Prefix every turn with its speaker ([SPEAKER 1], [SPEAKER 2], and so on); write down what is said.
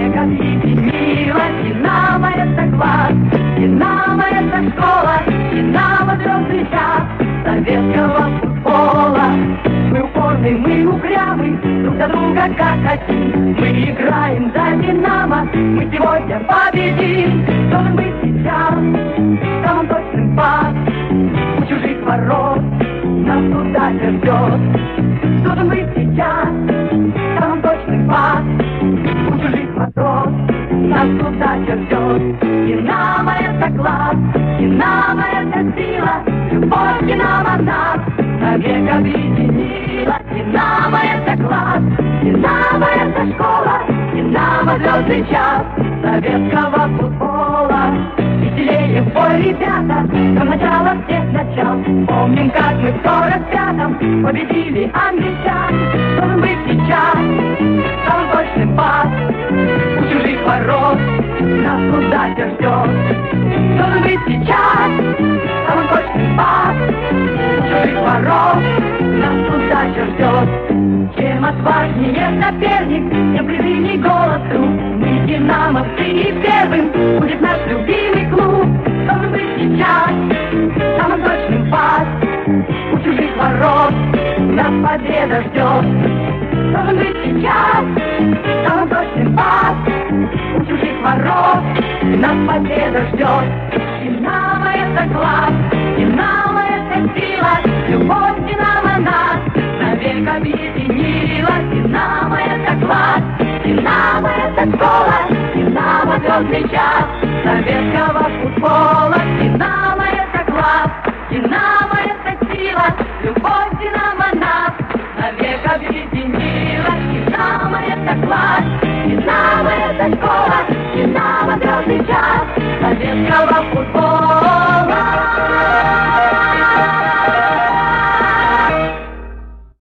[SPEAKER 1] навек объединила. Динамо — это класс, Динамо — это школа, Динамо — звездный час советского футбола. Мы упорны, мы упрямы, друг за друга как один. Мы играем за Динамо, мы сегодня победим. Должен быть сейчас самым точным пас у чужих ворот, нас удача ждет. Должен быть сейчас самым точным пас у чужих ворот, нас удача ждет. Динамо — это класс, Динамо — это сила, любовь Динамо нас навек объединила. Динамо — это класс, Динамо — это школа, Динамо — звездный час советского футбола. Веселее в бой, ребята, до начала всех начал. Помним, как мы в 45-м победили англичан. Должен быть сейчас самым точным пас у чужих ворот, нас удача ждет. Должен быть сейчас самым точным пас у чужих ворот, нас удача ждет. Чем отважнее соперник, тем призывней голос круг. Мы динамовцы, и первым будет наш любимый клуб. Должен быть сейчас самым точным пас у чужих ворот, нас победа ждет. Должен быть сейчас самым точным пас у чужих ворот, нас победа ждет. Динамо — это класс, Динамо — это сила, любовь Динамо нас навек объединила. Динамо — это класс, Динамо — это школа, Динамо — звездный час советского футбола. Динамо — это класс, Динамо — это сила, любовь Динамо нас навек объединила. Динамо — это класс,